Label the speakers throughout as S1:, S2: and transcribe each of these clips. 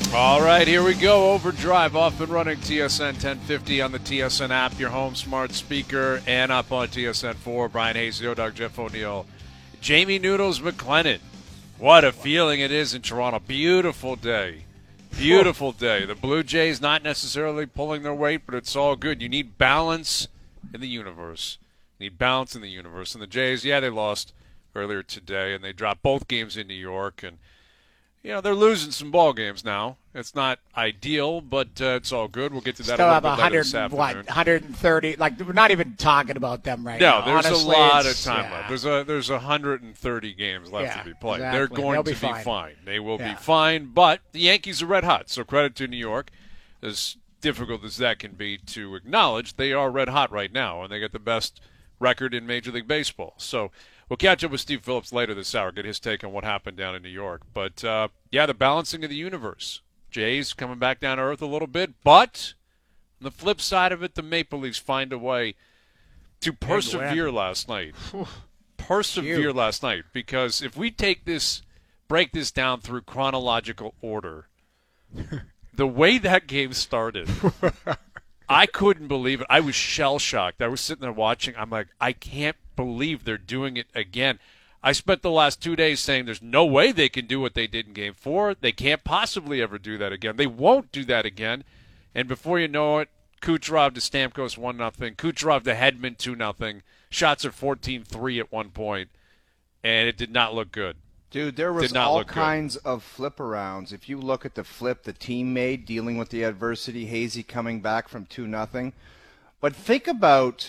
S1: All right, here we go. Overdrive off and running. TSN 1050 on the TSN app, your home smart speaker, and up on TSN 4. Brian Hayes, Doug, Jeff O'Neill, Jamie Noodles McLennan. What a feeling it is in Toronto. Beautiful day. Beautiful day. The Blue Jays not necessarily pulling their weight, but it's all good. You need balance in the universe. You need balance in the universe. And the Jays, yeah, they lost earlier today, and they dropped both games in New York, and they're losing some ball games now. It's not ideal, but it's all good. We'll get to that
S2: Still
S1: a
S2: have
S1: little bit later this afternoon.
S2: 130. Like, we're not even talking about them right
S1: now.
S2: now.
S1: No, there's
S2: Honestly,
S1: a lot of time left. There's 130 games left to be played.
S2: Exactly.
S1: They're going to be fine. They will be fine, but the Yankees are red hot, so credit to New York. As difficult as that can be to acknowledge, they are red hot right now, and they got the best record in Major League Baseball. So we'll catch up with Steve Phillips later this hour, get his take on what happened down in New York. But, the balancing of the universe. Jays coming back down to earth a little bit, but on the flip side of it, the Maple Leafs find a way to persevere last night. Persevere last night, because if we break this down through chronological order, the way that game started, I couldn't believe it. I was shell-shocked. I was sitting there watching. I'm like, I can't believe they're doing it again. I spent the last 2 days saying there's no way they can do what they did in Game 4. They can't possibly ever do that again. They won't do that again. And before you know it, Kucherov to Stamkos 1-0. Kucherov to Hedman 2-0. Shots are 14-3 at one point, and it did not look good.
S3: Dude, there was all kinds of flip-arounds. If you look at the flip the team made dealing with the adversity, Hazy coming back from 2-0. But think about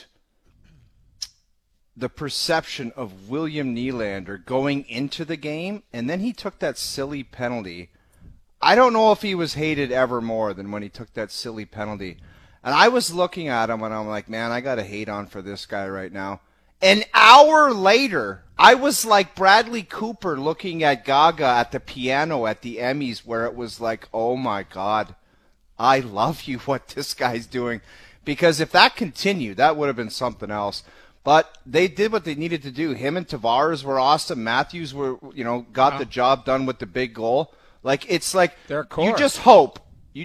S3: the perception of William Nylander going into the game, and then he took that silly penalty. I don't know if he was hated ever more than when he took that silly penalty. And I was looking at him, and I'm like, man, I got to hate on for this guy right now. An hour later, I was like Bradley Cooper looking at Gaga at the piano at the Emmys, where it was like, oh my God, I love you what this guy's doing. Because if that continued, that would have been something else. But they did what they needed to do. Him and Tavares were awesome. Matthews got the job done with the big goal. Like, it's like you just hope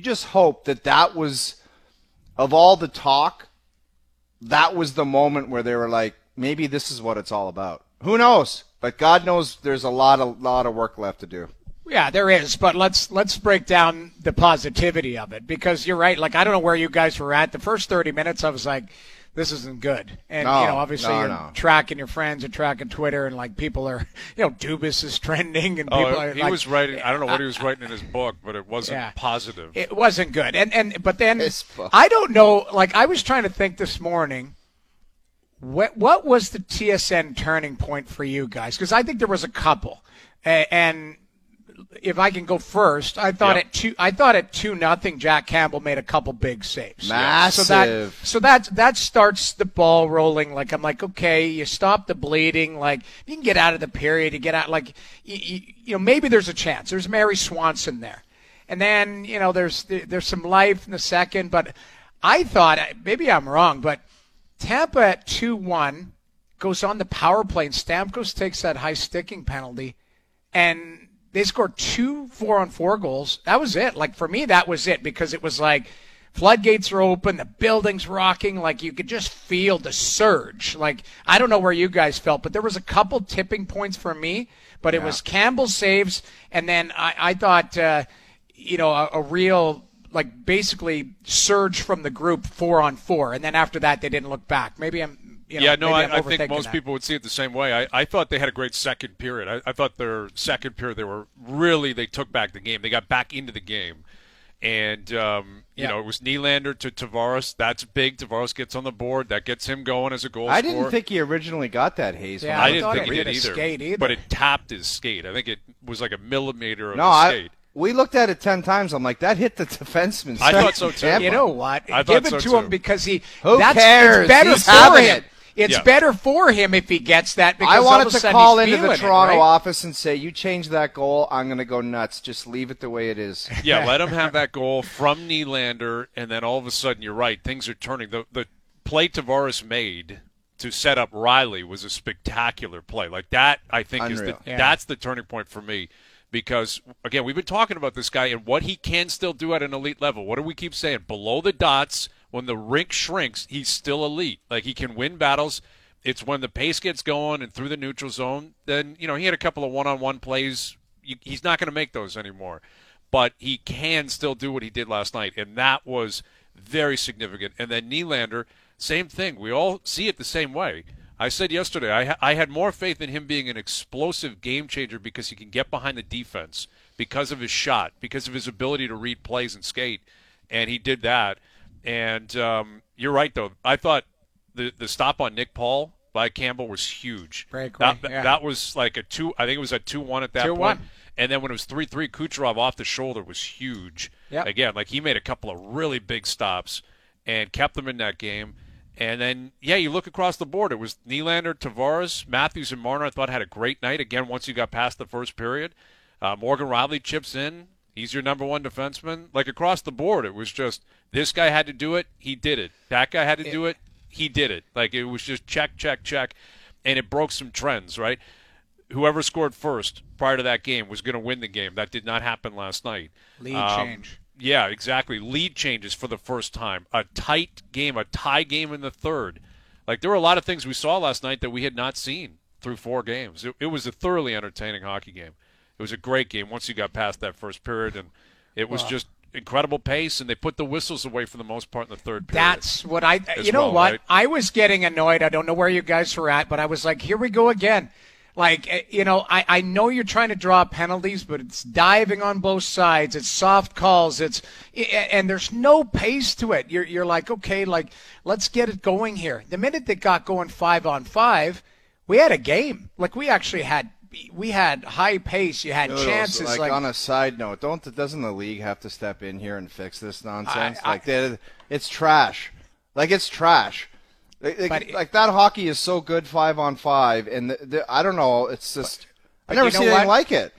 S3: that was, of all the talk, that was the moment where they were like, maybe this is what it's all about. Who knows? But God knows there's a lot of work left to do.
S2: Yeah, there is, but let's break down the positivity of it, because you're right. Like, I don't know where you guys were at. The first 30 minutes, I was like, this isn't good. And, obviously you're tracking your friends and tracking Twitter, and, like, people are, Dubas is trending. And people are,
S1: he was writing, I don't know what he was writing in his book, but it wasn't positive.
S2: It wasn't good. But then, I don't know, like, I was trying to think this morning, what was the TSN turning point for you guys? Because I think there was a couple. And if I can go first, I thought at 2-0, Jack Campbell made a couple big saves.
S3: Massive.
S2: So that starts the ball rolling. Like, I'm like, okay, you stop the bleeding. Like, you can get out of the period. You get out. Like, maybe there's a chance. There's Mary Swanson there, and then there's some life in the second. But I thought, maybe I'm wrong, but Tampa at 2-1 goes on the power play, and Stamkos takes that high sticking penalty, and they scored 2 4-on-4 goals. That was it. Like, for me, that was it, because it was like floodgates are open, the building's rocking. Like, you could just feel the surge. Like, I don't know where you guys felt, but there was a couple tipping points for me. But it was Campbell saves, and then I thought, a real, like, basically surge from the group 4-on-4. And then after that, they didn't look back. Maybe I'm
S1: I think most people would see it the same way. I thought they had a great second period. I thought their second period, they took back the game. They got back into the game. And, it was Nylander to Tavares. That's big. Tavares gets on the board. That gets him going as a goal scorer.
S3: I didn't think he originally got that, Hayes.
S2: Yeah,
S1: I didn't think he did either. But it tapped his skate. I think it was like a millimeter of the skate.
S3: We looked at it 10 times. I'm like, that hit the defenseman.
S1: I thought so, too.
S2: You know what?
S1: Give
S2: it to him, because
S3: Who cares?
S2: It's better
S3: He's
S2: for him.
S3: it.
S2: It's better for him if he gets that, because
S3: I
S2: all
S3: wanted
S2: of a
S3: to
S2: sudden
S3: call
S2: he's
S3: into the
S2: feeling
S3: Toronto
S2: it, right?
S3: office and say, you change that goal, I'm going to go nuts. Just leave it the way it is.
S1: Yeah, let him have that goal from Nylander, and then all of a sudden, you're right, things are turning. The play Tavares made to set up Riley was a spectacular play. Like, that, I think,
S3: Unreal.
S1: that's the turning point for me. because, again, we've been talking about this guy and what he can still do at an elite level. What do we keep saying? Below the dots, when the rink shrinks, he's still elite. Like, he can win battles. It's when the pace gets going and through the neutral zone, then, he had a couple of one-on-one plays. He's not going to make those anymore. But he can still do what he did last night, and that was very significant. And then Nylander, same thing. We all see it the same way. I said yesterday I had more faith in him being an explosive game changer because he can get behind the defense, because of his shot, because of his ability to read plays and skate, and he did that. And you're right, though. I thought the stop on Nick Paul by Campbell was huge. That was like a 2. I think it was a 2-1 at that
S2: 2-1.
S1: point. And then when it was 3-3, Kucherov off the shoulder was huge.
S2: Yep.
S1: Again, like he made a couple of really big stops and kept them in that game. And then, you look across the board. It was Nylander, Tavares, Matthews, and Marner, I thought, had a great night. Again, once you got past the first period. Morgan Rielly chips in. He's your number one defenseman. Like, across the board, it was just, this guy had to do it, he did it. That guy had to do it, he did it. Like, it was just check, check, check. And it broke some trends, right? Whoever scored first prior to that game was going to win the game. That did not happen last night.
S2: Lead change.
S1: Yeah, exactly. Lead changes for the first time. A tight game, a tie game in the third. Like, there were a lot of things we saw last night that we had not seen through 4 games. It was a thoroughly entertaining hockey game. It was a great game once you got past that first period, and it was just incredible pace, and they put the whistles away for the most part in the third period.
S2: That's what right? I was getting annoyed. I don't know where you guys were at, but I was like, here we go again. Like, I know you're trying to draw penalties, but it's diving on both sides. It's soft calls. And there's no pace to it. You're like, okay, like, let's get it going here. The minute they got going 5-on-5, we had a game. Like, we had high pace. You had chances.
S3: So like, on a side note, doesn't the league have to step in here and fix this nonsense? It's trash. Like, it's trash. Like, that hockey is so good 5-on-5, and I don't know. It's just I never seen anything like it.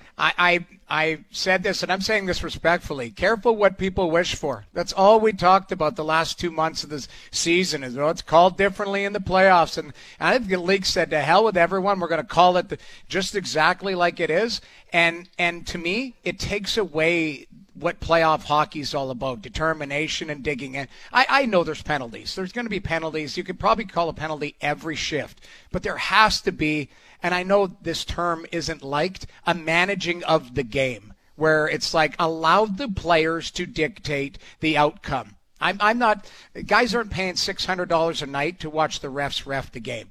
S2: I said this, and I'm saying this respectfully. Careful what people wish for. That's all we talked about the last 2 months of this season. Is it's called differently in the playoffs, and I think the league said to hell with everyone. We're going to call it just exactly like it is. And to me, it takes away what playoff hockey is all about, determination and digging in. I know there's penalties. There's going to be penalties. You could probably call a penalty every shift, but there has to be, and I know this term isn't liked, a managing of the game where it's like allow the players to dictate the outcome. I'm not, guys aren't paying $600 a night to watch the refs ref the game.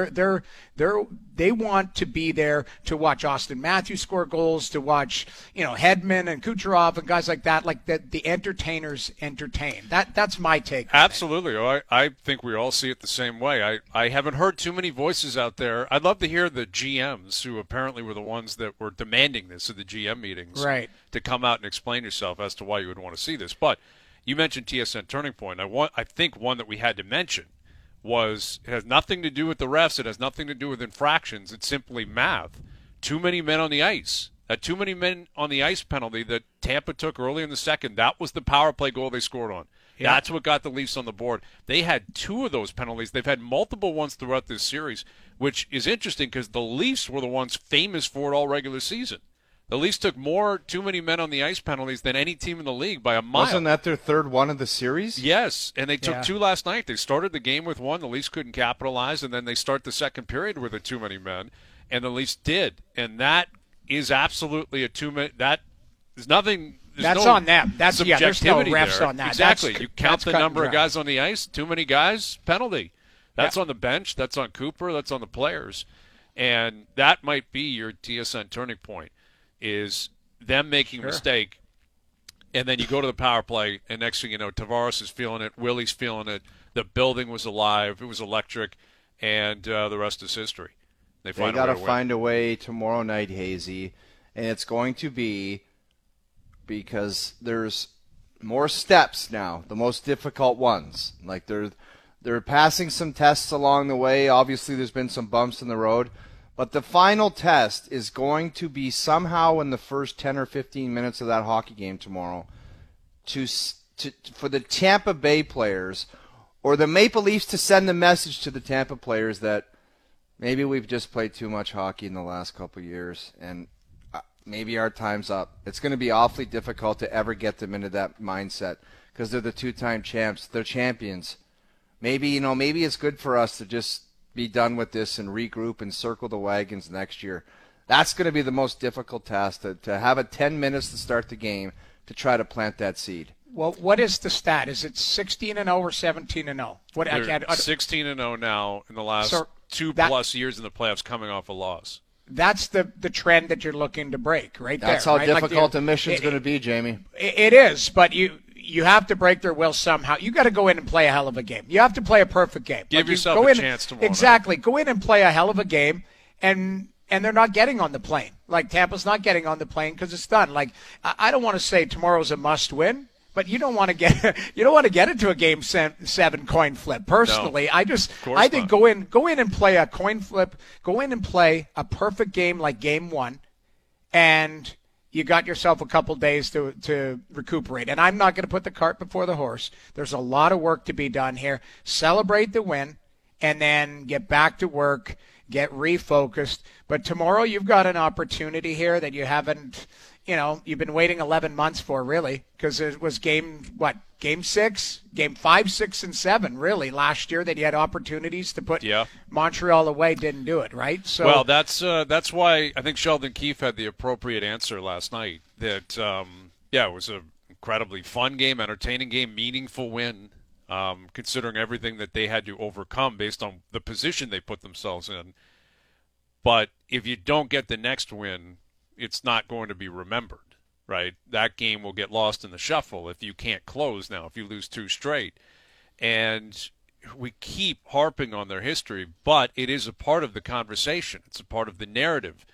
S2: They want to be there to watch Austin Matthews score goals, to watch, Hedman and Kucherov and guys like that. Like the entertainers entertain. That's my take.
S1: Absolutely. I think we all see it the same way. I haven't heard too many voices out there. I'd love to hear the GMs, who apparently were the ones that were demanding this at the GM meetings,
S2: right,
S1: to come out and explain yourself as to why you would want to see this. But you mentioned TSN Turning Point. I think one that we had to mention it has nothing to do with the refs. It has nothing to do with infractions. It's simply math. Too many men on the ice. That too many men on the ice penalty that Tampa took early in the second, that was the power play goal they scored on. Yeah. That's what got the Leafs on the board. They had 2 of those penalties. They've had multiple ones throughout this series, which is interesting because the Leafs were the ones famous for it all regular season. The Leafs took more too many men on the ice penalties than any team in the league by a mile.
S3: Wasn't that their third one of the series?
S1: Yes, and they took 2 last night. They started the game with 1. The Leafs couldn't capitalize, and then they start the second period with too many men, and the Leafs did. And that is absolutely a 2-minute. That is nothing.
S2: That's on them. That's there's no refs
S1: there.
S2: on that.
S1: Exactly. You count the number of guys on the ice. Too many guys, penalty. That's on the bench. That's on Cooper. That's on the players, and that might be your TSN turning point. Is them making a mistake, and then you go to the power play, and next thing you know, Tavares is feeling it, Willie's feeling it, the building was alive, it was electric, and the rest is history. They got to
S3: find a way tomorrow night, Hazy, and it's going to be because there's more steps now, the most difficult ones. Like they're passing some tests along the way. Obviously, there's been some bumps in the road. But the final test is going to be somehow in the first 10 or 15 minutes of that hockey game tomorrow for the Tampa Bay players or the Maple Leafs to send the message to the Tampa players that maybe we've just played too much hockey in the last couple of years. And maybe our time's up. It's going to be awfully difficult to ever get them into that mindset because they're the two-time champs. They're champions. Maybe it's good for us to just be done with this and regroup and circle the wagons next year. That's going to be the most difficult task, to have a 10 minutes to start the game to try to plant that seed.
S2: Well, what is the stat? Is it 16-0 or 17-0? What?
S1: They're 16-0 now in the last 2+ years in the playoffs, coming off a loss.
S2: That's the trend that you're looking to break, right?
S3: That's
S2: there,
S3: how difficult the mission's going to be, Jamie.
S2: It is, but you have to break their will somehow. You got to go in and play a hell of a game. You have to play a perfect game.
S1: Give yourself a chance tomorrow.
S2: Exactly. Go in and play a hell of a game, and they're not getting on the plane. Like Tampa's not getting on the plane because it's done. Like I don't want to say tomorrow's a must-win, but you don't want to get into a game 7 coin flip. Personally,
S1: no,
S2: I think go in and play a coin flip. Go in and play a perfect game like game 1, and you got yourself a couple days to recuperate. And I'm not going to put the cart before the horse. There's a lot of work to be done here. Celebrate the win, and then get back to work, get refocused. But tomorrow you've got an opportunity here that you haven't, you've been waiting 11 months for, really, because it was game 6, game 5, 6, and 7, really, last year that you had opportunities to put Montreal away, didn't do it, right? So,
S1: well, that's why I think Sheldon Keefe had the appropriate answer last night. That it was an incredibly fun game, entertaining game, meaningful win, considering everything that they had to overcome based on the position they put themselves in. But if you don't get the next win, it's not going to be remembered. Right, that game will get lost in the shuffle if you can't close now, if you lose 2 straight. And we keep harping on their history, but it is a part of the conversation. It's a part of the narrative.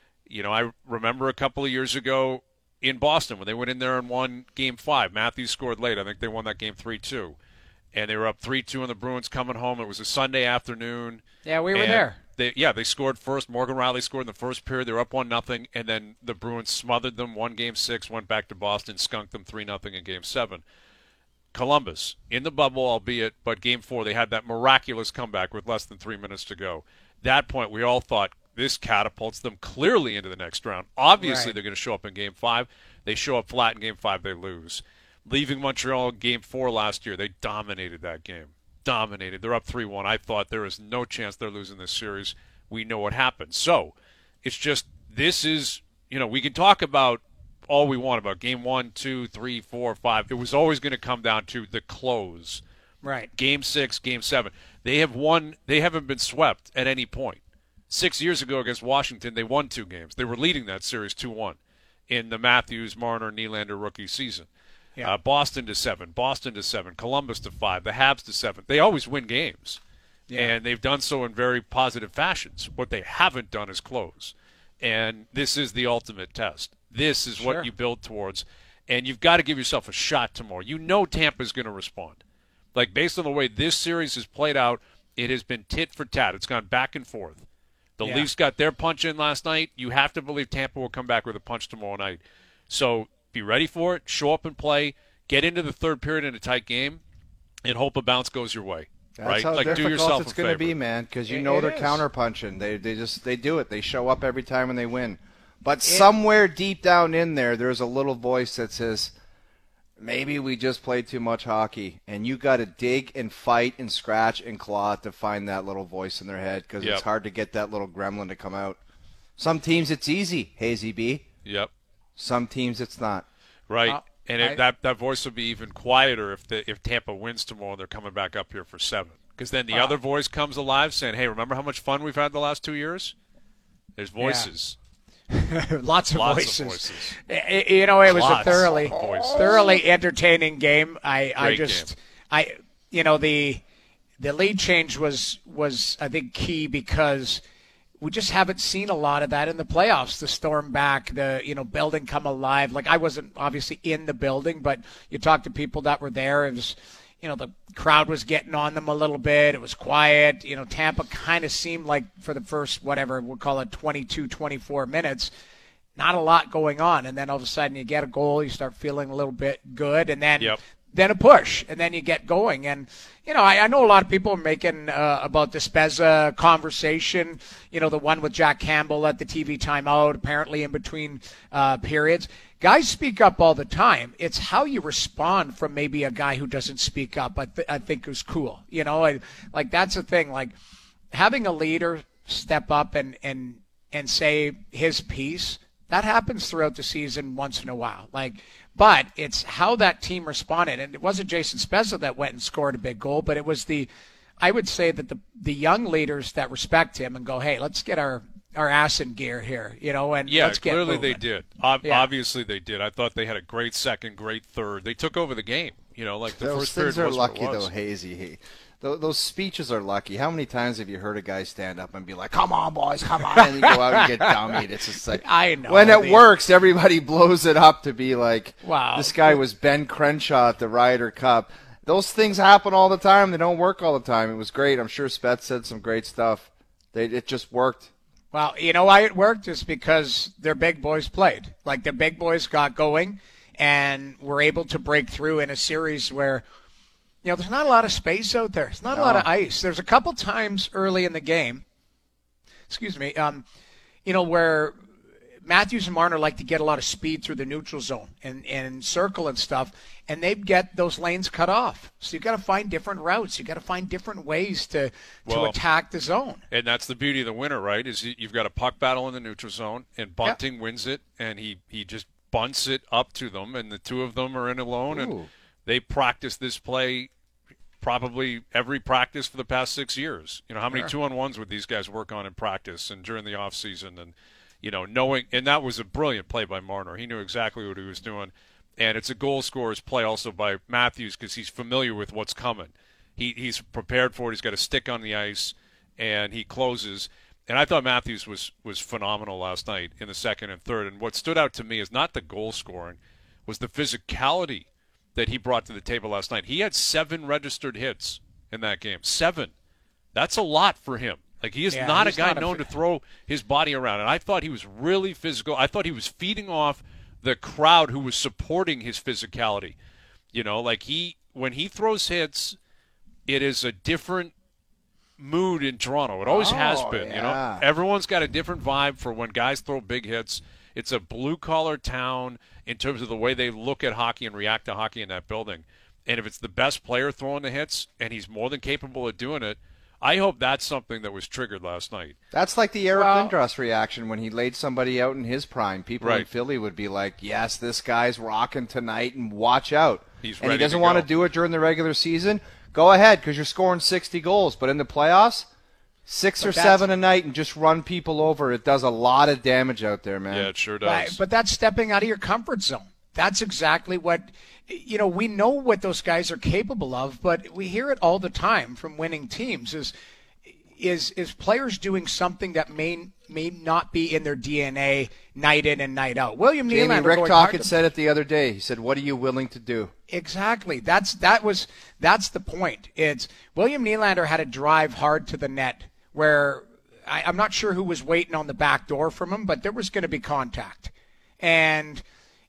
S1: I remember a couple of years ago in Boston when they went in there and won Game 5. Matthews scored late. I think they won that game 3-2. And they were up 3-2 on the Bruins coming home. It was a Sunday afternoon.
S2: Yeah, we were there.
S1: They scored first. Morgan Riley scored in the first period. They were up 1-0, and then the Bruins smothered them, won Game 6, went back to Boston, skunked them 3-0 in Game 7. Columbus, in the bubble, albeit, but Game 4, they had that miraculous comeback with less than 3 minutes to go. That point, we all thought this catapults them clearly into the next round. Obviously, They're going to show up in Game 5. They show up flat in Game 5, they lose. Leaving Montreal in Game 4 last year, they dominated that game. Dominated. They're up 3-1. I thought there is no chance they're losing this series. We know what happened. So it's just, this is, we can talk about all we want about Game 1, 2, 3, 4, 5. It was always going to come down to the close.
S2: Right.
S1: Game 6, Game 7. They have won. They haven't been swept at any point. 6 years ago against Washington, they won 2 games. They were leading that series 2-1 in the Matthews, Marner, Nylander rookie season. Yeah. Boston to 7, Columbus to 5, the Habs to 7. They always win games, and they've done so in very positive fashions. What they haven't done is close, and this is the ultimate test. This is what you build towards, and you've got to give yourself a shot tomorrow. Tampa's going to respond. Like, based on the way this series has played out, it has been tit for tat. It's gone back and forth. The Leafs got their punch in last night. You have to believe Tampa will come back with a punch tomorrow night. So be ready for it, show up and play, get into the third period in a tight game, and hope a bounce goes your way.
S3: That's how
S1: do yourself
S3: it's going to be, man, because they're counterpunching. They do it. They show up every time when they win. But somewhere deep down in there's a little voice that says, maybe we just played too much hockey, and you got to dig and fight and scratch and claw to find that little voice in their head, because it's hard to get that little gremlin to come out. Some teams it's easy, Hazy B.
S1: Yep.
S3: Some teams it's not.
S1: Right. That voice will be even quieter if Tampa wins tomorrow and they're coming back up here for 7. Because then the other voice comes alive saying, hey, remember how much fun we've had the last 2 years? There's voices.
S2: Lots of voices. It was a thoroughly entertaining game. The lead change was I think key because we just haven't seen a lot of that in the playoffs. The storm back, building come alive. Like, I wasn't obviously in the building, but you talk to people that were there. It was, the crowd was getting on them a little bit. It was quiet. Tampa kind of seemed like for the first, we'll call it 22, 24 minutes, not a lot going on. And then all of a sudden you get a goal, you start feeling a little bit good. And then then a push, and then you get going. And, I know a lot of people are making about the Spezza conversation, the one with Jack Campbell at the TV timeout, apparently in between periods. Guys speak up all the time. It's how you respond from maybe a guy who doesn't speak up, I think is cool. Like that's the thing. Like having a leader step up and say his piece, that happens throughout the season once in a while. But it's how that team responded. And it wasn't Jason Spezza that went and scored a big goal, but it was I would say that the young leaders that respect him and go, hey, let's get our ass in gear here, and let's get
S1: clearly
S2: moving.
S1: They did. Obviously they did. I thought they had a great second, great third. They took over the game. The
S3: those
S1: first period
S3: things are
S1: was what
S3: lucky
S1: it was.
S3: though, Hazy. Those speeches are lucky. How many times have you heard a guy stand up and be like, "Come on, boys, come on," and you go out and get dummied? It's just like
S2: I know.
S3: When it works, everybody blows it up to be like,
S2: wow,
S3: this guy was Ben Crenshaw at the Ryder Cup. Those things happen all the time. They don't work all the time. It was great. I'm sure Spets said some great stuff. It just worked.
S2: Well, you know why it worked is because their big boys played. Like the big boys got going and were able to break through in a series where, there's not a lot of space out there. There's not a lot of ice. There's a couple times early in the game, where Matthews and Marner like to get a lot of speed through the neutral zone and circle and stuff, and they'd get those lanes cut off. So you've got to find different routes. You've got to find different ways to attack the zone.
S1: And that's the beauty of the winner, right, is you've got a puck battle in the neutral zone, and Bunting wins it, and he just bunts it up to them, and the two of them are in alone, and they practice this play probably every practice for the past 6 years. How many 2-on-1s would these guys work on in practice and during the off season, and knowing, and that was a brilliant play by Marner. He knew exactly what he was doing, and it's a goal scorer's play also by Matthews because he's familiar with what's coming. He's prepared for it. He's got a stick on the ice, and he closes. And I thought Matthews was phenomenal last night in the second and third. And what stood out to me is not the goal scoring, was the physicality that he brought to the table last night. He had 7 registered hits in that game. 7. That's a lot for him. Like, he is not a guy known to throw his body around. And I thought he was really physical. I thought he was feeding off the crowd who was supporting his physicality. When he throws hits, it is a different mood in Toronto. It always has been, Everyone's got a different vibe for when guys throw big hits. It's a blue-collar town in terms of the way they look at hockey and react to hockey in that building. And if it's the best player throwing the hits, and he's more than capable of doing it, I hope that's something that was triggered last night.
S3: That's like the Eric Lindros reaction when he laid somebody out in his prime. People in Philly would be like, yes, this guy's rocking tonight, and watch out. And he doesn't want to do it during the regular season. Go ahead, because you're scoring 60 goals. But in the playoffs, 6 or 7 a night and just run people over. It does a lot of damage out there, man.
S1: Yeah, it sure does.
S2: But that's stepping out of your comfort zone. That's exactly what, we know what those guys are capable of, but we hear it all the time from winning teams is players doing something that may not be in their DNA night in and night out. William Nylander.
S3: Rick Tocchet said it the other day. He said, "What are you willing to do?"
S2: Exactly. That's the point. It's William Nylander had to drive hard to the net where I'm not sure who was waiting on the back door from him, but there was going to be contact. And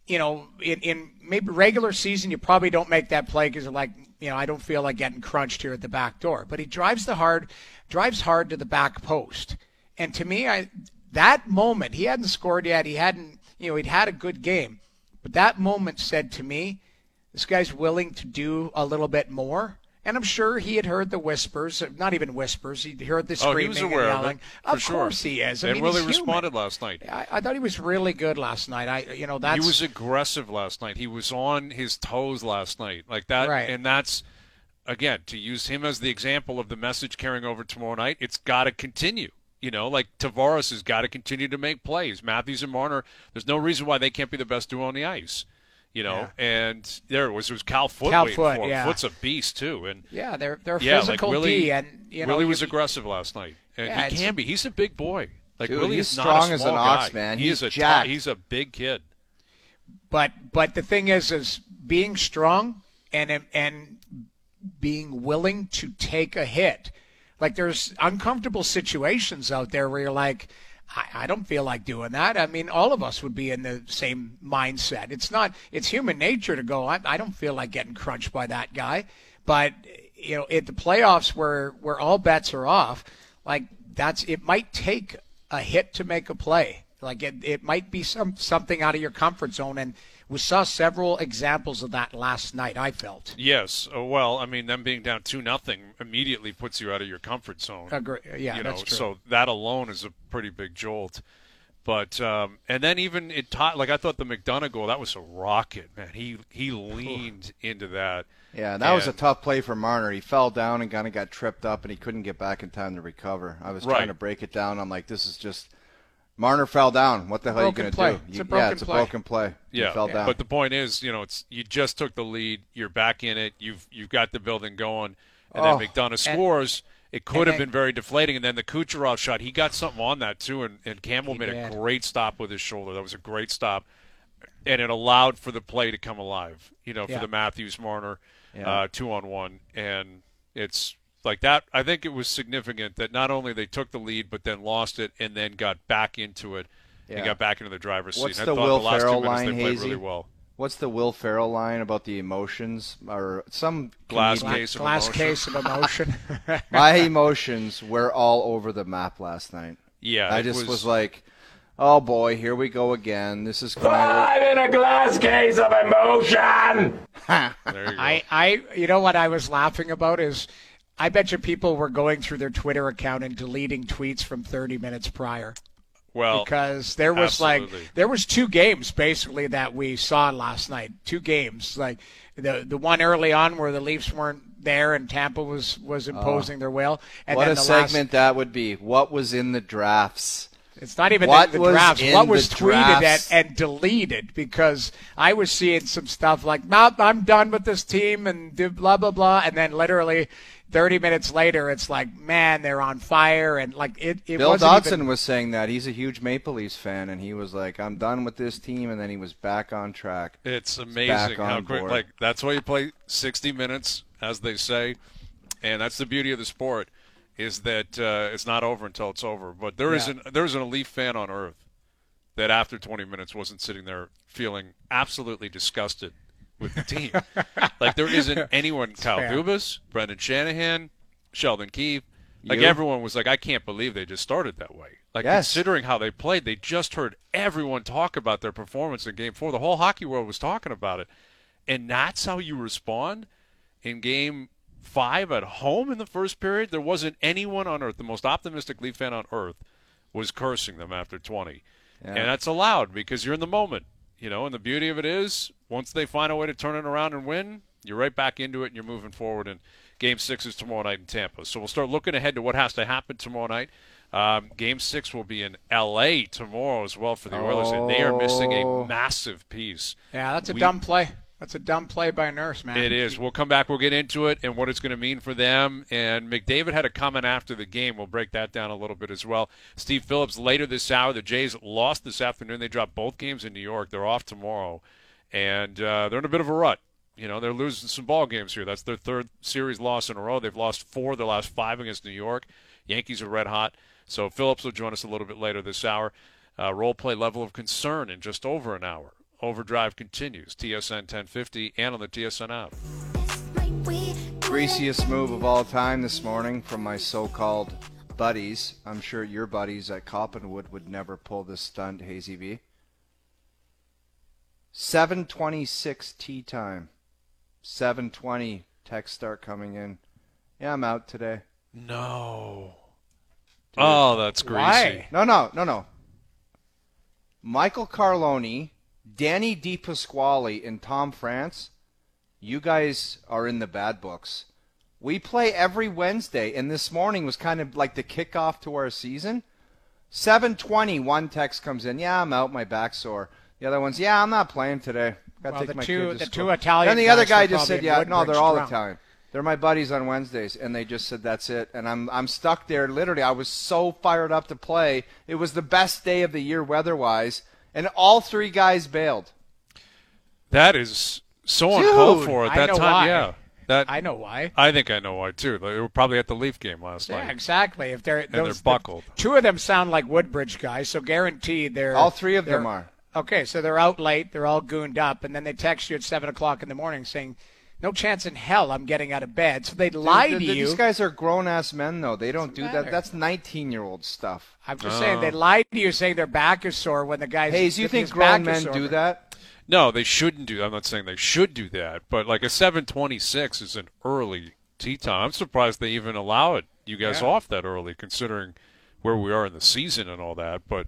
S2: in maybe regular season, you probably don't make that play because I don't feel like getting crunched here at the back door. But he drives hard to the back post. And to me, that moment, he hadn't scored yet. He hadn't, he'd had a good game. But that moment said to me, this guy's willing to do a little bit more. And I'm sure he had heard the whispers, not even whispers. He heard the screaming
S1: he was aware
S2: and yelling.
S1: Of
S2: course he is.
S1: And Willie responded last night.
S2: I thought he was really good last night. He
S1: was aggressive last night. He was on his toes last night, like that.
S2: Right.
S1: And that's, again, to use him as the example of the message carrying over tomorrow night. It's got to continue. Tavares has got to continue to make plays. Matthews and Marner. There's no reason why they can't be the best duo on the ice. And there it was Cal Foote waiting for him.
S2: Yeah.
S1: Foote's a beast too, and
S2: they're physical
S1: Willie,
S2: D, and
S1: Willie was aggressive last night, and he can be. He's a big boy.
S3: Willie
S1: is
S3: strong
S1: not a
S3: as
S1: small
S3: an
S1: guy.
S3: ox, man.
S1: He's a big kid.
S2: But the thing is being strong and being willing to take a hit. Like there's uncomfortable situations out there where you're like, I don't feel like doing that. I mean, all of us would be in the same mindset. It's human nature to go, I don't feel like getting crunched by that guy. But, at the playoffs where all bets are off, like it might take a hit to make a play. Like it might be something out of your comfort zone. And we saw several examples of that last night, I felt.
S1: Yes. Well, I mean, them being down 2-0 immediately puts you out of your comfort zone.
S2: Agree. Yeah, that's true.
S1: So that alone is a pretty big jolt. But and then even I thought the McDonough goal, that was a rocket, man. He leaned into that.
S3: Yeah, that was a tough play for Marner. He fell down and kind of got tripped up, and he couldn't get back in time to recover. I was trying to break it down. I'm like, this is just Marner fell down. What the hell are you going to do?
S2: It's a broken
S3: play.
S1: Yeah,
S3: he fell down.
S1: But the point is, you just took the lead. You're back in it. You've got the building going, and then McDonough scores. It could have been very deflating. And then the Kucherov shot, he got something on that too, and Campbell made a great stop with his shoulder. That was a great stop, and it allowed for the play to come alive. For the Matthews-Marner 2-on-1, and it's like that. I think it was significant that not only they took the lead, but then lost it, and then got back into it and got back into the driver's seat.
S3: What's
S1: And
S3: the
S1: I thought
S3: Will
S1: the last
S3: Ferrell
S1: 2 minutes
S3: line,
S1: they played
S3: Hazy?
S1: really well.
S3: What's the Will Ferrell line about the emotions or some
S1: Glass
S2: case of emotion?
S3: My emotions were all over the map last night.
S1: Yeah,
S3: I just was like, oh boy, here we go again. This is going.
S4: I'm in a glass case of emotion.
S1: There you go.
S2: You know what I was laughing about is, I bet you people were going through their Twitter account and deleting tweets from 30 minutes prior.
S1: Well,
S2: because there was
S1: absolutely.
S2: there was 2 games basically that we saw last night. 2 games, like the one early on where the Leafs weren't there and Tampa was imposing their will. And
S3: what
S2: then
S3: a
S2: the
S3: segment that would be. What was in the drafts?
S2: It's not even
S3: What
S2: the
S3: was
S2: drafts.
S3: in
S2: What was
S3: the
S2: tweeted
S3: drafts?
S2: and deleted, because I was seeing some stuff like, "No, I'm done with this team," and blah blah blah, and then literally 30 minutes later, it's like, man, they're on fire, and like it.
S3: Bill
S2: wasn't
S3: Dodson
S2: even,
S3: was saying that he's a huge Maple Leafs fan, and he was like, "I'm done with this team," and then he was back on track.
S1: It's
S3: back
S1: amazing how
S3: on
S1: quick.
S3: board.
S1: Like that's why you play 60 minutes, as they say, and that's the beauty of the sport, is that it's not over until it's over. But there isn't a Leaf fan on earth that after 20 minutes wasn't sitting there feeling absolutely disgusted with the team. Like there isn't anyone. Kyle
S2: fair.
S1: Dubas, Brendan Shanahan, Sheldon Keefe. Like
S3: You?
S1: everyone was like, I can't believe they just started that way. Like
S3: Yes.
S1: considering how they played, they just heard everyone talk about their performance in Game 4. The whole hockey world was talking about it, and that's how you respond in Game 5 at home in the first period. There wasn't anyone on earth. The most optimistic Leaf fan on earth was cursing them after 20, and that's allowed because you're in the moment. And the beauty of it is, once they find a way to turn it around and win, you're right back into it and you're moving forward. And Game 6 is tomorrow night in Tampa. So we'll start looking ahead to what has to happen tomorrow night. Game 6 will be in L.A. tomorrow as well for the Oilers, and they are missing a massive piece.
S2: Yeah, that's a dumb play. That's a dumb play by Nurse, man.
S1: It is. We'll come back. We'll get into it and what it's going to mean for them. And McDavid had a comment after the game. We'll break that down a little bit as well. Steve Phillips later this hour. The Jays lost this afternoon. They dropped both games in New York. They're off tomorrow. And they're in a bit of a rut. They're losing some ball games here. That's their 3rd series loss in a row. They've lost 4 of their last 5 against New York. Yankees are red hot. So Phillips will join us a little bit later this hour. Role play level of concern in just over an hour. Overdrive continues. TSN 1050 and on the TSN app.
S3: Greasiest move of all time this morning from my so-called buddies. I'm sure your buddies at Coppenwood would never pull this stunt, Hazy V. 7:26 tea time. 7:20 text start coming in. Yeah, I'm out today.
S1: No. Oh, that's greasy.
S2: Why?
S3: No. Michael Carloni, Danny DePasquale, and Tom France, you guys are in the bad books. We play every Wednesday, and this morning was kind of like the kickoff to our season. 7:20, one text comes in. Yeah, I'm out. My back's sore. The other one's, yeah, I'm not playing today. Got to
S2: Well,
S3: take my
S2: the
S3: kid to
S2: two
S3: school.
S2: Italian
S3: And the other
S2: guys
S3: guy
S2: were
S3: just said,
S2: probably in
S3: yeah, no,
S2: Woodbridge
S3: they're all
S2: drunk.
S3: Italian. They're my buddies on Wednesdays, and they just said that's it. And I'm stuck there. Literally, I was so fired up to play. It was the best day of the year weather-wise, and all 3 guys bailed.
S1: That is so uncalled for at
S2: I
S1: that
S2: know
S1: time.
S2: why.
S1: Yeah.
S2: I know why.
S1: I think I know why too. They were probably at the Leaf game last
S2: Yeah,
S1: night.
S2: exactly. If they're
S1: they're buckled.
S2: Two of them sound like Woodbridge guys, so guaranteed they're
S3: All three of them are.
S2: Okay, so they're out late, they're all gooned up, and then they text you at 7:00 in the morning saying, "No chance in hell I'm getting out of bed." So they'd lie to you.
S3: These guys are grown-ass men, though. They don't do
S2: matter?
S3: that. That's 19-year-old stuff.
S2: I'm just saying they lie to you saying their back is sore when the guy's.
S3: Hayes, you think
S2: his back
S3: grown
S2: is
S3: men
S2: sore.
S3: do that?
S1: No, they shouldn't do. I'm not saying they should do that, but like a 7:26 is an early tee time. I'm surprised they even allow it. You guys off that early, considering where we are in the season and all that. But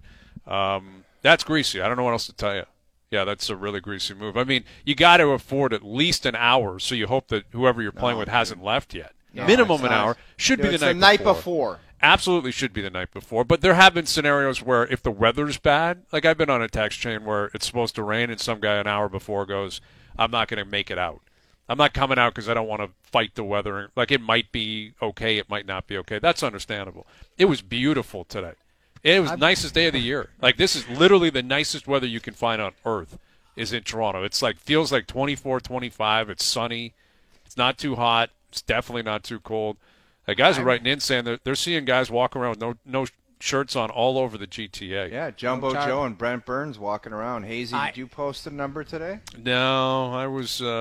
S1: that's greasy. I don't know what else to tell you. Yeah, that's a really greasy move. I mean, you got to afford at least an hour, so you hope that whoever you're playing with hasn't left yet.
S3: No,
S1: Minimum
S3: it's
S1: an
S3: not.
S1: hour. Should be
S3: It's
S1: the night
S3: before.
S1: Absolutely should be the night before. But there have been scenarios where if the weather's bad, like I've been on a text chain where it's supposed to rain and some guy an hour before goes, I'm not going to make it out. I'm not coming out because I don't want to fight the weather. Like it might be okay, it might not be okay. That's understandable. It was beautiful today. It was the nicest day of the year. Like this is literally the nicest weather you can find on earth is in Toronto. It's like feels like 24, 25. It's sunny. It's not too hot. It's definitely not too cold. Guys are writing in saying they're seeing guys walk around with no shirts on all over the GTA.
S3: Yeah, Jumbo Joe and Brent Burns walking around. Hazy, did you post a number today?
S1: No, I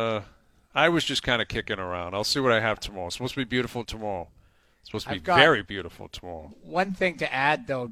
S1: was just kind of kicking around. I'll see what I have tomorrow. It's supposed to be beautiful tomorrow. It's supposed to be very beautiful tomorrow.
S2: One thing to add, though.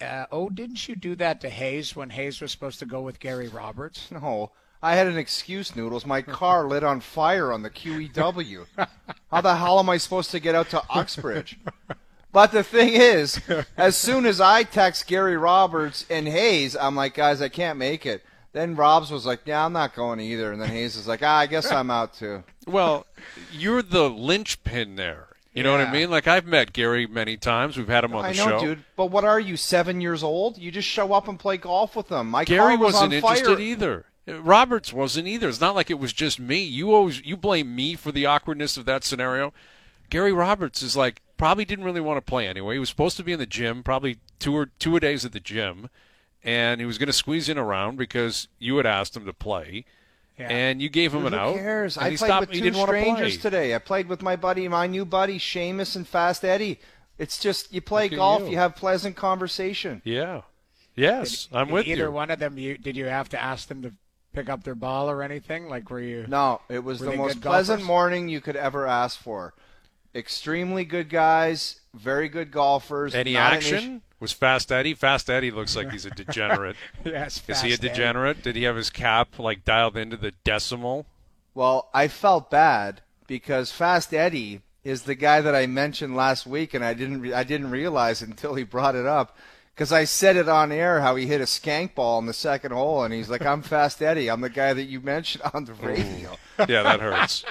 S2: Didn't you do that to Hayes when Hayes was supposed to go with Gary Roberts?
S3: No. I had an excuse, Noodles. My car lit on fire on the QEW. How the hell am I supposed to get out to Uxbridge? But the thing is, as soon as I text Gary Roberts and Hayes, I'm like, guys, I can't make it. Then Robs was like, yeah, I'm not going either. And then Hayes is like, I guess I'm out too.
S1: Well, you're the linchpin there. You know what I mean? Like, I've met Gary many times. We've had him on the show.
S3: I know, dude. But what are you, 7 years old? You just show up and play golf with him. My
S1: Gary
S3: car was
S1: wasn't
S3: on fire.
S1: interested either. Roberts wasn't either. It's not like it was just me. You blame me for the awkwardness of that scenario. Gary Roberts is like probably didn't really want to play anyway. He was supposed to be in the gym, probably two a days at the gym, and he was going to squeeze in around because you had asked him to play. Yeah. And you gave him an out.
S3: Who cares?
S1: I
S3: played with two strangers today. I played with my new buddy, Seamus and Fast Eddie. It's just you play golf, you have pleasant conversation.
S1: Yeah. Yes, I'm with you.
S2: Either one of them, did you have to ask them to pick up their ball or anything? Like, were you?
S3: No, it was the most pleasant morning you could ever ask for. Extremely good guys, very good golfers.
S1: Any action? Was Fast Eddie? Fast Eddie looks like he's a degenerate.
S2: Yes,
S1: Is he a degenerate? Eddie. Did he have his cap like dialed into the decimal?
S3: Well, I felt bad because Fast Eddie is the guy that I mentioned last week, and I didn't realize it until he brought it up. Because I said it on air how he hit a skank ball in the second hole, and he's like, I'm Fast Eddie. I'm the guy that you mentioned on the radio.
S1: Yeah, that hurts.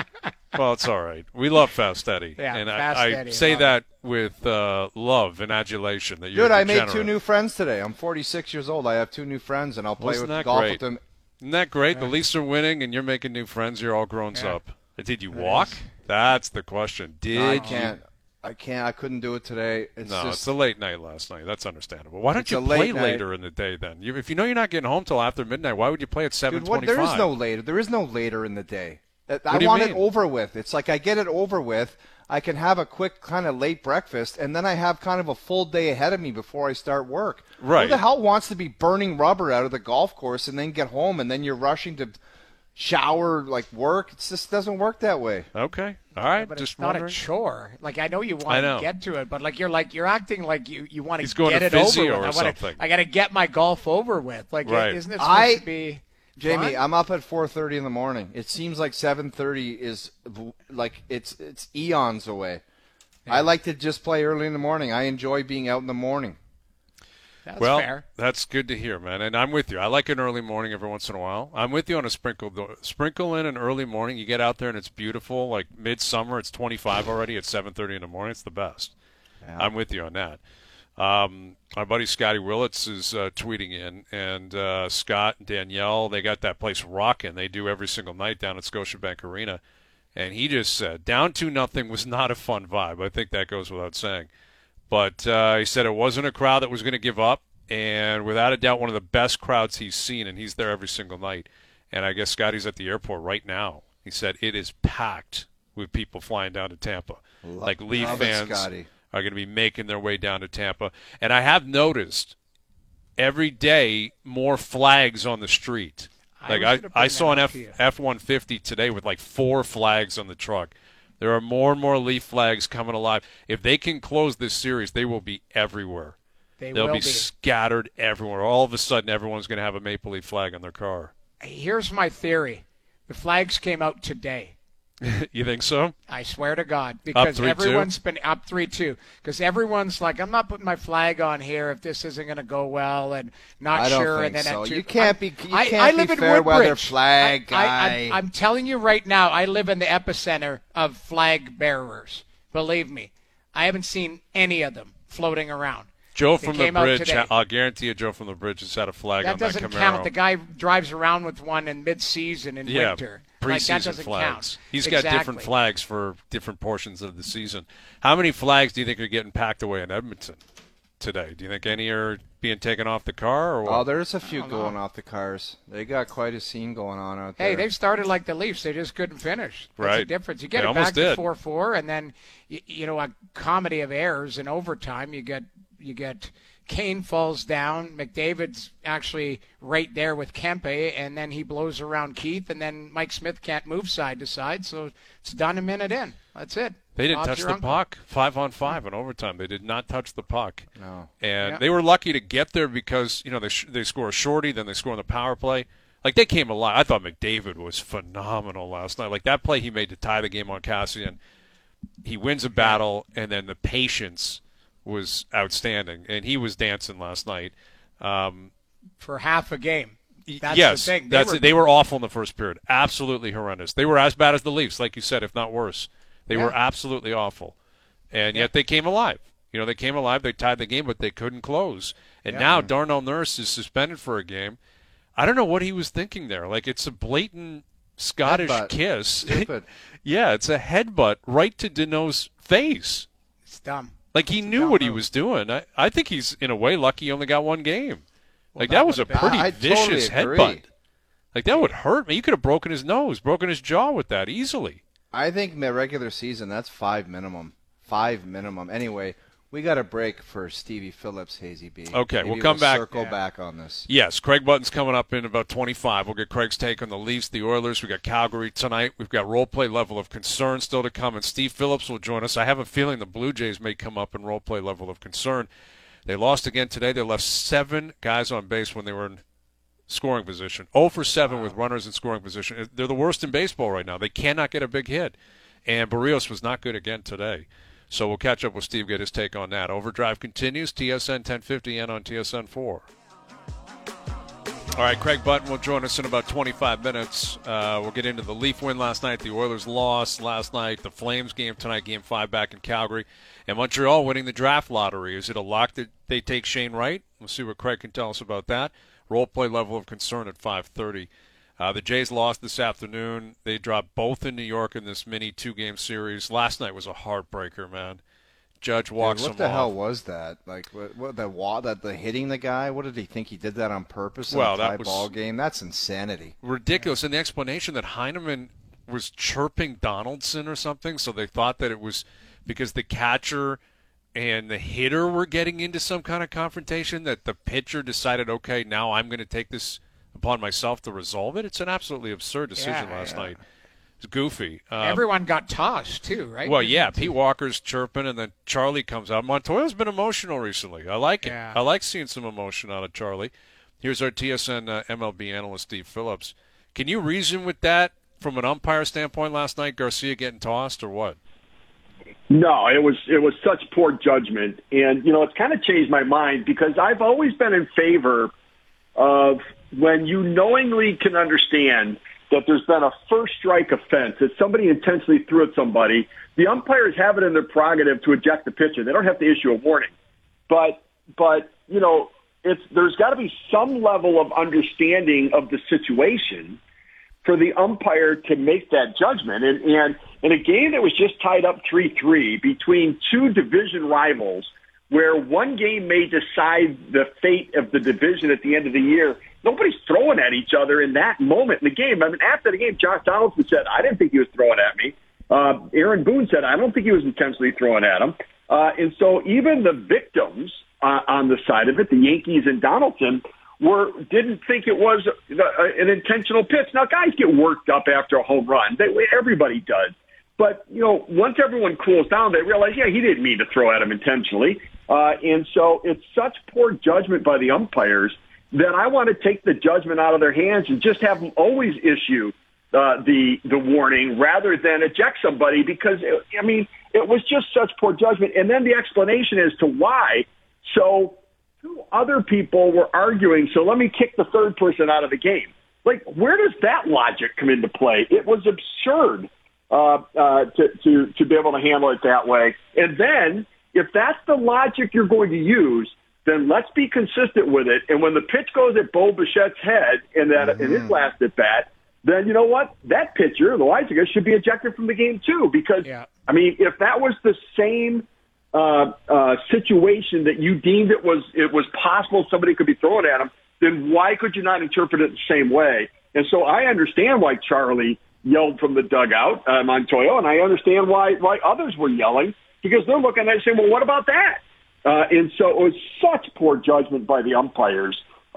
S1: Well, it's all right. We love Fast Eddie.
S2: Yeah,
S1: and
S2: I
S1: say that with love and adulation. That you're
S3: Dude, I made 2 new friends today. I'm 46 years old. I have 2 new friends, and I'll play golf with them.
S1: Isn't that great? The Leafs are winning, and you're making new friends. You're all grown up. Did you walk? That's the question.
S3: I can't. I couldn't do it today.
S1: It's a late night last night. That's understandable. Why don't you play later in the day then? If you know you're not getting home till after midnight, why would you play at 7:25?
S3: There is no later. There is no later in the day. I want it over with. It's like I get it over with. I can have a quick kind of late breakfast, and then I have kind of a full day ahead of me before I start work.
S1: Right.
S3: Who the hell wants to be burning rubber out of the golf course and then get home and then you're rushing to shower, like work? It just doesn't work that way.
S1: Okay. All right.
S2: But
S1: just
S2: it's not
S1: wondering.
S2: a chore. Like, I know you want to get to it, but like you're acting like you want to
S1: going
S2: get
S1: to
S2: it over
S1: physio
S2: with.
S1: or something.
S2: I got to get my golf over with. Like,
S1: right.
S2: Isn't it supposed to be
S3: Jamie,
S2: fun?
S3: I'm up at 4:30 in the morning. It seems like 7:30 is like it's eons away. Yeah. I like to just play early in the morning. I enjoy being out in the morning.
S2: That's
S1: fair. That's good to hear, man. And I'm with you. I like an early morning every once in a while. I'm with you on a sprinkle in an early morning. You get out there and it's beautiful. Like midsummer, it's 25 already at 7:30 in the morning. It's the best. Yeah. I'm with you on that. My buddy Scotty Willits is tweeting in, and Scott and Danielle, they got that place rocking. They do every single night down at Scotiabank Arena. And he just said, down 2-0 was not a fun vibe. I think that goes without saying. But he said it wasn't a crowd that was going to give up, and without a doubt one of the best crowds he's seen, and he's there every single night. And I guess Scotty's at the airport right now. He said it is packed with people flying down to Tampa. Like Leaf fans are going to be making their way down to Tampa. And I have noticed every day more flags on the street. Like I saw an F-150 today with like 4 flags on the truck. There are more and more Leaf flags coming alive. If they can close this series, they will be everywhere. They'll be scattered everywhere. All of a sudden, everyone's going to have a Maple Leaf flag on their car.
S2: Here's my theory. The flags came out today.
S1: You think so?
S2: I swear to God. Because everyone's been up 3-2. Because everyone's like, I'm not putting my flag on here if this isn't going to go well and not sure.
S3: I
S2: don't
S3: think
S2: so.
S3: You can't be fair weather flag guy.
S2: I'm telling you right now, I live in the epicenter of flag bearers. Believe me. I haven't seen any of them floating around.
S1: Joe from the Bridge, I'll guarantee you Joe from the Bridge has had a flag on that Camaro.
S2: That doesn't count. The guy drives around with one in mid-season in winter.
S1: Preseason flags. He's got different flags for different portions of the season. How many flags do you think are getting packed away in Edmonton today? Do you think any are being taken off the car? Or what?
S3: Oh, there's a few going off the cars. They got quite a scene going on out there.
S2: Hey, they've started like the Leafs. They just couldn't finish. That's the difference. You get it back to 4-4, and then, a comedy of errors in overtime. You get Kane falls down. McDavid's actually right there with Kempe, and then he blows around Keith, and then Mike Smith can't move side to side, so it's done a minute in. That's it.
S1: They didn't touch the puck 5-on-5 in overtime. They did not touch the puck.
S3: No.
S1: And they were lucky to get there because, they score a shorty, then they score on the power play. Like, they came alive. I thought McDavid was phenomenal last night. Like, that play he made to tie the game on Cassian, he wins a battle, and then the patience was outstanding, and he was dancing last night.
S2: For half a game.
S1: That's the thing. They were awful in the first period. Absolutely horrendous. They were as bad as the Leafs, like you said, if not worse. They were absolutely awful. And yet they came alive. They came alive. They tied the game, but they couldn't close. And now Darnell Nurse is suspended for a game. I don't know what he was thinking there. Like, it's a blatant Scottish kiss.
S3: Stupid.
S1: Yeah, it's a headbutt right to Deneau's face.
S2: It's dumb.
S1: Like, he knew what he was doing. I think he's, in a way, lucky he only got one game. Like, that was a pretty vicious headbutt. Like, that would hurt me. You could have broken his nose, broken his jaw with that easily.
S3: I think the regular season, that's 5 minimum. 5 minimum. Anyway, we got a break for Stevie Phillips, Hazy B.
S1: Okay,
S3: Maybe
S1: we'll come back.
S3: Circle back on this.
S1: Yes, Craig Button's coming up in about 25. We'll get Craig's take on the Leafs, the Oilers. We got Calgary tonight. We've got role play level of concern still to come, and Steve Phillips will join us. I have a feeling the Blue Jays may come up in role play level of concern. They lost again today. They left 7 guys on base when they were in scoring position. 0 for 7 with runners in scoring position. They're the worst in baseball right now. They cannot get a big hit. And Barrios was not good again today. So we'll catch up with Steve, get his take on that. Overdrive continues, TSN 1050 and on TSN 4. All right, Craig Button will join us in about 25 minutes. We'll get into the Leaf win last night, the Oilers loss last night, the Flames game tonight, Game 5 back in Calgary, and Montreal winning the draft lottery. Is it a lock that they take Shane Wright? We'll see what Craig can tell us about that. Role play level of concern at 5:30. The Jays lost this afternoon. They dropped both in New York in this mini 2-game series. Last night was a heartbreaker, man. Judge walks him off.
S3: What the hell was that? Like, what the hitting the guy? What did he think he did that on purpose in a tie ball game? That's insanity.
S1: Ridiculous. And the explanation that Heineman was chirping Donaldson or something, so they thought that it was because the catcher and the hitter were getting into some kind of confrontation that the pitcher decided, okay, now I'm going to take this upon myself to resolve it. It's an absolutely absurd decision last night. It's goofy.
S2: Everyone got tossed, too, right?
S1: Well, yeah. Pete Walker's chirping, and then Charlie comes out. Montoya's been emotional recently. I like it. I like seeing some emotion out of Charlie. Here's our TSN MLB analyst, Steve Phillips. Can you reason with that from an umpire standpoint last night, Garcia getting tossed, or what?
S5: No, it was such poor judgment. And, it's kind of changed my mind because I've always been in favor of when you knowingly can understand that there's been a first strike offense, that somebody intentionally threw at somebody, the umpires have it in their prerogative to eject the pitcher. They don't have to issue a warning. But there's got to be some level of understanding of the situation for the umpire to make that judgment. And in a game that was just tied up 3-3 between two division rivals, where one game may decide the fate of the division at the end of the year, nobody's throwing at each other in that moment in the game. I mean, after the game, Josh Donaldson said, I didn't think he was throwing at me. Aaron Boone said, I don't think he was intentionally throwing at him. And so even the victims on the side of it, the Yankees and Donaldson, didn't think it was an intentional pitch. Now, guys get worked up after a home run. Everybody does. But, once everyone cools down, they realize, he didn't mean to throw at him intentionally. And so it's such poor judgment by the umpires that I want to take the judgment out of their hands and just have them always issue the warning rather than eject somebody, because, it was just such poor judgment. And then the explanation as to why. So two other people were arguing, so let me kick the third person out of the game. Like, where does that logic come into play? It was absurd to be able to handle it that way. And then, if that's the logic you're going to use, then let's be consistent with it. And when the pitch goes at Bo Bichette's head in his last at bat, then you know what? That pitcher, the Loaisiga, should be ejected from the game too. Because if that was the same situation that you deemed it was possible somebody could be throwing at him, then why could you not interpret it the same way? And so I understand why Charlie yelled from the dugout, Montoyo, and I understand why others were yelling, because they're looking at it and saying, well, what about that? And so it was such poor judgment by the umpires.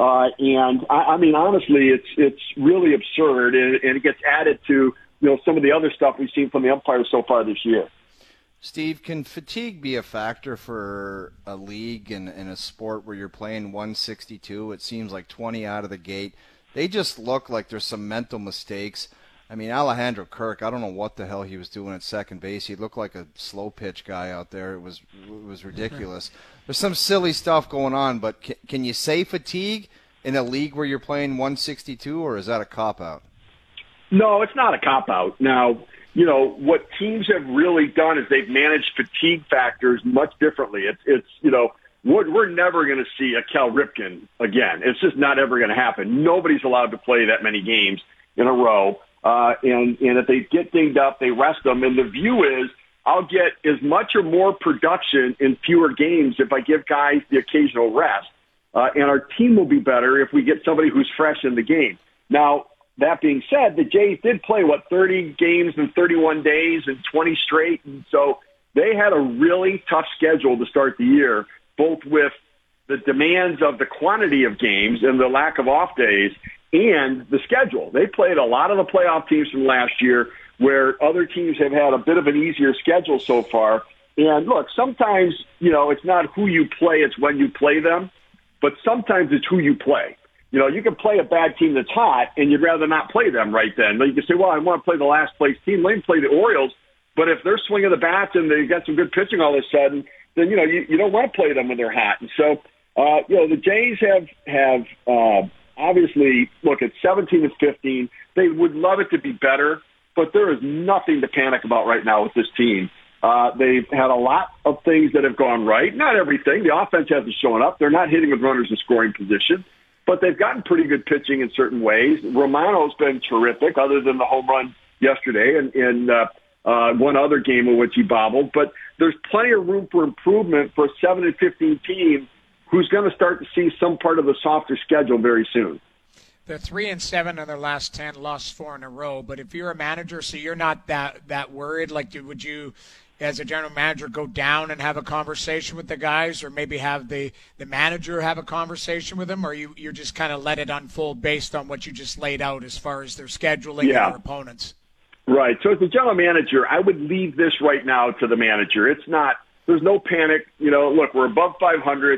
S5: And honestly, it's really absurd, and it gets added to some of the other stuff we've seen from the umpires so far this year.
S3: Steve, can fatigue be a factor for a league and a sport where you're playing 162? It seems like 20 out of the gate. They just look like there's some mental mistakes. Alejandro Kirk, I don't know what the hell he was doing at second base. He looked like a slow pitch guy out there. It was ridiculous. There's some silly stuff going on, but can you say fatigue in a league where you're playing 162, or is that a cop-out?
S5: No, it's not a cop-out. Now, what teams have really done is they've managed fatigue factors much differently. We're never going to see a Cal Ripken again. It's just not ever going to happen. Nobody's allowed to play that many games in a row. And if they get dinged up, they rest them. And the view is, I'll get as much or more production in fewer games if I give guys the occasional rest. And our team will be better if we get somebody who's fresh in the game. Now, that being said, the Jays did play, 30 games in 31 days and 20 straight. And so they had a really tough schedule to start the year, both with the demands of the quantity of games and the lack of off days and the schedule. They played a lot of the playoff teams from last year, where other teams have had a bit of an easier schedule so far. And look, sometimes, it's not who you play, it's when you play them. But sometimes it's who you play. You can play a bad team that's hot, and you'd rather not play them right then. But you can say, well, I want to play the last place team. Let me play the Orioles. But if they're swinging the bats and they've got some good pitching all of a sudden, then, you don't want to play them when they're hot. And so, the Jays have obviously, look, at 17 and 15, they would love it to be better, but there is nothing to panic about right now with this team. They've had a lot of things that have gone right. Not everything. The offense hasn't shown up. They're not hitting with runners in scoring position, but they've gotten pretty good pitching in certain ways. Romano's been terrific, other than the home run yesterday and one other game in which he bobbled. But there's plenty of room for improvement for a 7-15 team who's going to start to see some part of the softer schedule very soon.
S2: They're 3-7 in their last 10, lost 4 in a row. But if you're a manager, so you're not that worried, would you, as a general manager, go down and have a conversation with the guys, or maybe have the manager have a conversation with them, or you're just kind of let it unfold based on what you just laid out as far as their scheduling and their opponents?
S5: Right. So as the general manager, I would leave this right now to the manager. There's no panic. Look, we're above 500.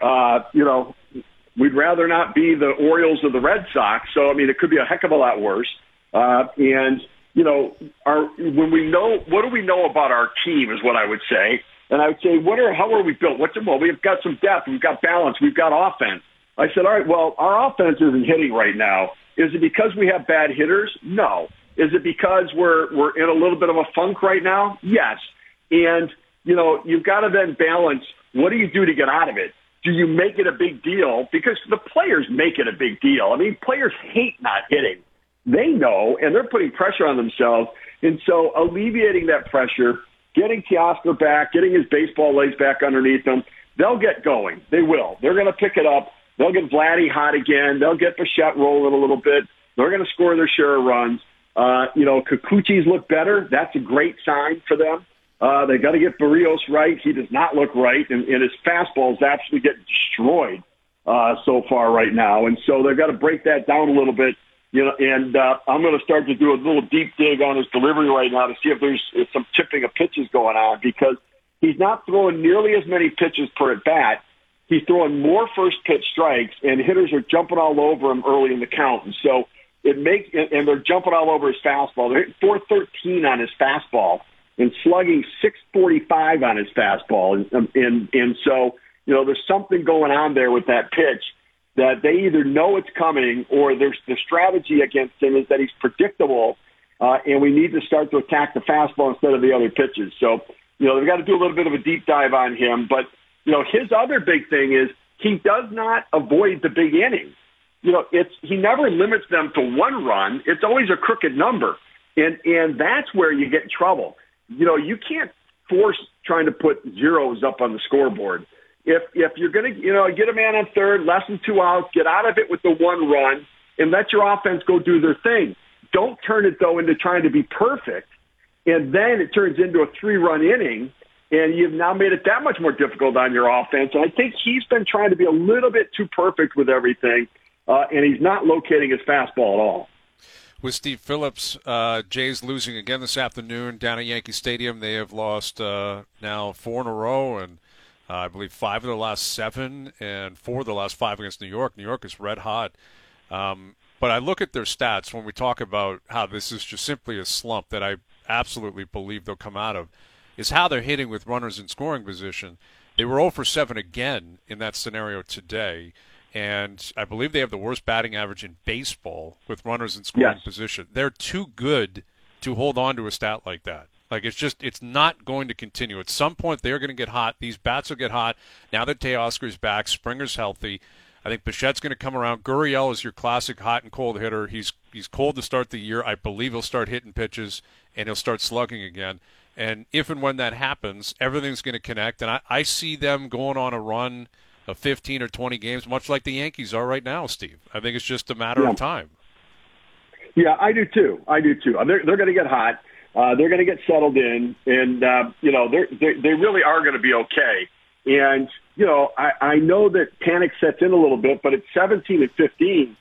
S5: We'd rather not be the Orioles or the Red Sox. So, it could be a heck of a lot worse. When we know, what do we know about our team is what I would say. And I would say, how are we built? We've got some depth. We've got balance. We've got offense. I said, all right, well, our offense isn't hitting right now. Is it because we have bad hitters? No. Is it because we're in a little bit of a funk right now? Yes. And, you've got to then balance, what do you do to get out of it? Do you make it a big deal? Because the players make it a big deal. Players hate not hitting. They know, and they're putting pressure on themselves. And so alleviating that pressure, getting Teoscar back, getting his baseball legs back underneath him, they'll get going. They will. They're going to pick it up. They'll get Vladdy hot again. They'll get Bichette rolling a little bit. They're going to score their share of runs. Kikuchi's look better. That's a great sign for them. They got to get Barrios right. He does not look right, and his fastball is absolutely getting destroyed so far right now. And so they've got to break that down a little bit. And I'm going to start to do a little deep dig on his delivery right now to see if there's some tipping of pitches going on, because he's not throwing nearly as many pitches per at bat. He's throwing more first pitch strikes, and hitters are jumping all over him early in the count. And so and they're jumping all over his fastball. They're hitting 413 on his fastball and slugging 645 on his fastball. And so, there's something going on there with that pitch that they either know it's coming, or there's the strategy against him is that he's predictable, and we need to start to attack the fastball instead of the other pitches. So, they've got to do a little bit of a deep dive on him. But, his other big thing is he does not avoid the big innings. He never limits them to one run. It's always a crooked number. And that's where you get in trouble. You can't force trying to put zeros up on the scoreboard. If you're going to, get a man on third, less than 2 outs, get out of it with the one run, and let your offense go do their thing. Don't turn it, though, into trying to be perfect, and then it turns into a 3-run inning, and you've now made it that much more difficult on your offense. And I think he's been trying to be a little bit too perfect with everything, and he's not locating his fastball at all.
S1: With Steve Phillips, Jays losing again this afternoon down at Yankee Stadium. They have lost now 4 in a row, and I believe 5 of the last 7 and 4 of the last 5 against New York. New York is red hot. But I look at their stats when we talk about how this is just simply a slump that I absolutely believe they'll come out of, is how they're hitting with runners in scoring position. They were 0 for 7 again in that scenario today, and I believe they have the worst batting average in baseball with runners in scoring position. They're too good to hold on to a stat like that. Like, it's not going to continue. At some point, they're going to get hot. These bats will get hot. Now that Teoscar's back, Springer's healthy. I think Bichette's going to come around. Gurriel is your classic hot and cold hitter. He's cold to start the year. I believe he'll start hitting pitches, and he'll start slugging again. And if and when that happens, everything's going to connect. And I see them going on a run of 15 or 20 games, much like the Yankees are right now, Steve. I think it's just a matter of time.
S5: Yeah, I do too. They're going to get hot. They're going to get settled in, and they really are going to be okay. And I know that panic sets in a little bit, but at 17 and 15,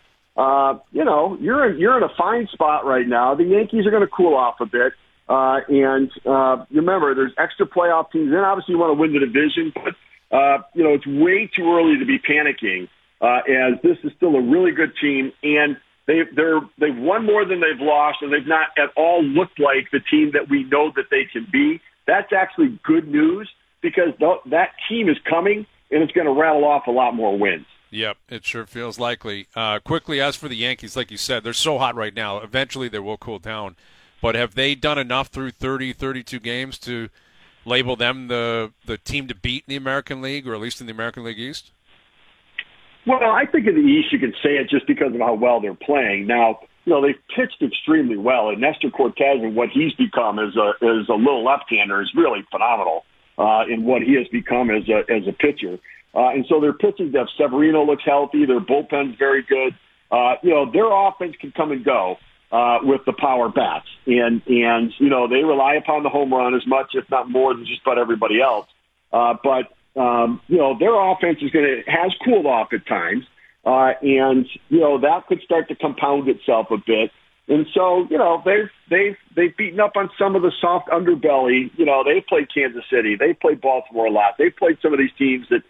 S5: you're in a fine spot right now. The Yankees are going to cool off a bit, and remember, there's extra playoff teams. And obviously, you want to win the division, but it's way too early to be panicking, as this is still a really good team, and they've won more than they've lost, and they've not at all looked like the team that we know that they can be. That's actually good news, because that team is coming, and it's going to rattle off a lot more wins.
S1: Yep, it sure feels likely. Quickly, as for the Yankees, like you said, they're so hot right now. Eventually, they will cool down. But have they done enough through 30, 32 games to label them the team to beat in the American League, or at least in the American League East?
S5: Well, I think in the East you can say it just because of how well they're playing. Now, they've pitched extremely well, and Nestor Cortez and what he's become as a little left-hander is really phenomenal in what he has become as a pitcher. And so their pitching depth, Severino looks healthy. Their bullpen's very good. Their offense can come and go with the power bats, and they rely upon the home run as much, if not more, than just about everybody else. But their offense has cooled off at times, and that could start to compound itself a bit. And so they've beaten up on some of the soft underbelly. They played Kansas City, they played Baltimore a lot, they played some of these teams that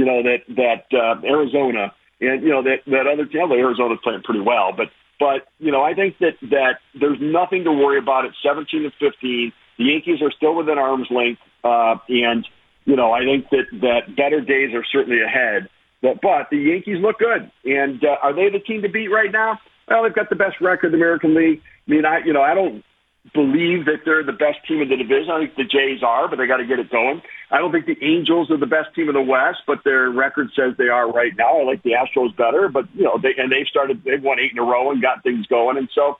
S5: Arizona, and that other team. Arizona's playing pretty well, but I think that there's nothing to worry about at 17 and 15. The Yankees are still within arm's length, and I think that better days are certainly ahead. But the Yankees look good, and are they the team to beat right now? Well, they've got the best record in the American League. I mean, I don't believe that they're the best team in the division. I think the Jays are, but they got to get it going. I don't think the Angels are the best team in the West, but their record says they are right now. I like the Astros better, but they've won 8 in a row and got things going. And so,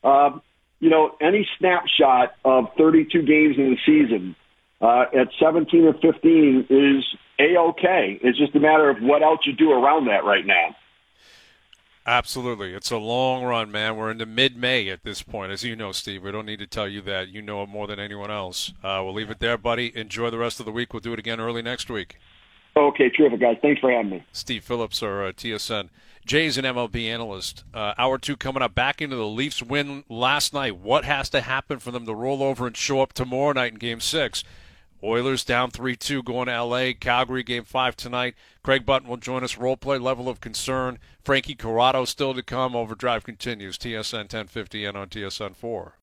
S5: any snapshot of 32 games in the season at 17 or 15 is A-okay. It's just a matter of what else you do around that right now.
S1: Absolutely. It's a long run, man. We're into mid-May at this point. As you know, Steve, we don't need to tell you that. You know it more than anyone else. We'll leave it there, buddy. Enjoy the rest of the week. We'll do it again early next week.
S5: Okay, terrific, guys. Thanks for having me.
S1: Steve Phillips, our TSN. Jay's an MLB analyst. Hour 2 coming up. Back into the Leafs win last night. What has to happen for them to roll over and show up tomorrow night in Game 6? Oilers down 3-2 going to L.A. Calgary Game 5 tonight. Craig Button will join us. Role play, level of concern. Frankie Corrado still to come. Overdrive continues. TSN 1050 and on TSN 4.